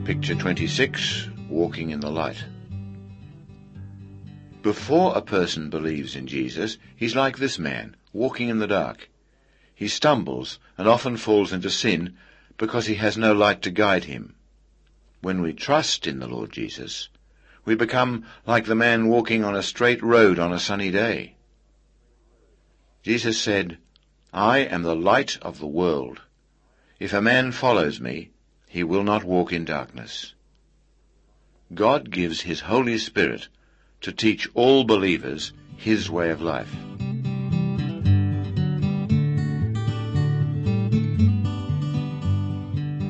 Picture 26, Walking in the Light. Before a person believes in Jesus, he's like this man, walking in the dark. He stumbles and often falls into sin because he has no light to guide him. When we trust in the Lord Jesus, we become like the man walking on a straight road on a sunny day. Jesus said, "I am the light of the world. If a man follows me, he will not walk in darkness." God gives his Holy Spirit to teach all believers his way of life.